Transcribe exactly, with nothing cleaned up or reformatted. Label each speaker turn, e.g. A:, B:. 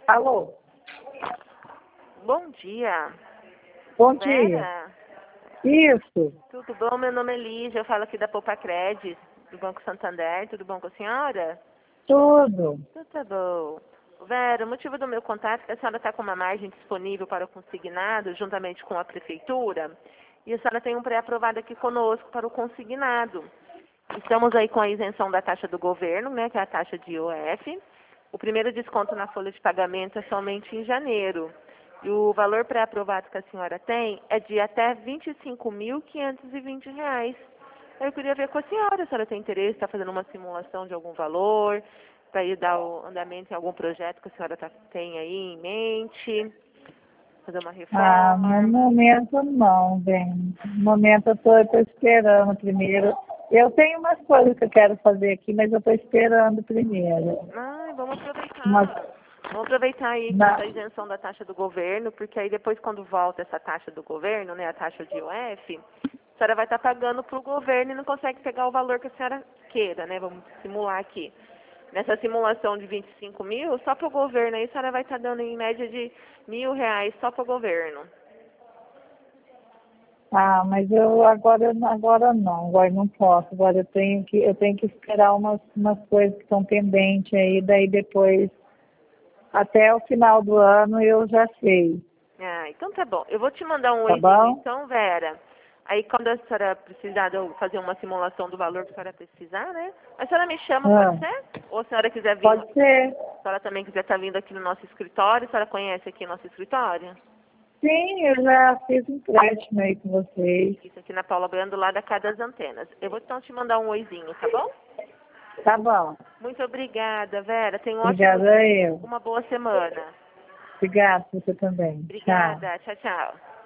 A: Alô?
B: Bom dia.
A: Bom dia.
B: Vera,
A: Isso,
B: tudo bom? Meu nome é Lígia, eu falo aqui da Poupa Credit, do Banco Santander. Tudo bom com a senhora?
A: tudo.
B: Tudo tá bom. Vera, o motivo do meu contato é que a senhora está com uma margem disponível para o consignado, juntamente com a prefeitura, e a senhora tem um pré-aprovado aqui conosco para o consignado. Estamos aí com a isenção da taxa do governo, né, que é a taxa de I O F. O primeiro desconto na folha de pagamento é somente em janeiro. E o valor pré-aprovado que a senhora tem é de até vinte e cinco mil quinhentos e vinte reais. Eu queria ver com a senhora, se a senhora tem interesse, está fazendo uma simulação de algum valor, para ir dar o andamento em algum projeto que a senhora tá, tem aí em mente, fazer uma
A: Ah, no
B: reforma.
A: momento não, bem. No momento eu estou esperando primeiro. Eu tenho umas coisas que eu quero fazer aqui, mas eu estou esperando primeiro.
B: Ai, vamos
A: Mas,
B: aproveitar. Vamos aproveitar aí com
A: na,
B: essa isenção da taxa do governo, porque aí depois quando volta essa taxa do governo, né, a taxa de I O F, a senhora vai estar pagando para o governo e não consegue pegar o valor que a senhora queira, né? Vamos simular aqui. Nessa simulação de vinte e cinco mil, só para o governo aí a senhora vai estar dando em média de mil reais só para o governo.
A: ah, mas eu agora, agora não, agora não posso. Agora eu tenho que, eu tenho que esperar umas, umas coisas que estão pendentes aí, daí depois, até o final do ano eu já sei,
B: Ah, então tá bom. Eu vou te mandar um
A: tá
B: oizinho
A: bom?
B: então, Vera. Aí quando a senhora precisar de eu fazer uma simulação do valor que a senhora precisar, né? A senhora me chama, pode
A: Ah,
B: ser? Ou a senhora quiser vir,
A: pode ser.
B: a senhora também quiser estar vindo aqui no nosso escritório, a senhora conhece aqui o nosso escritório?
A: Sim, eu já fiz um empréstimo aí com vocês.
B: Isso aqui na Paula Brando, lá da Casa das Antenas. Eu vou então te mandar um oizinho, tá bom?
A: Tá bom.
B: Muito obrigada, Vera. Tenha um ótimo
A: Obrigada
B: dia.
A: eu.
B: Uma boa semana.
A: Obrigada, você também. Tchau.
B: Obrigada. Tchau, tchau.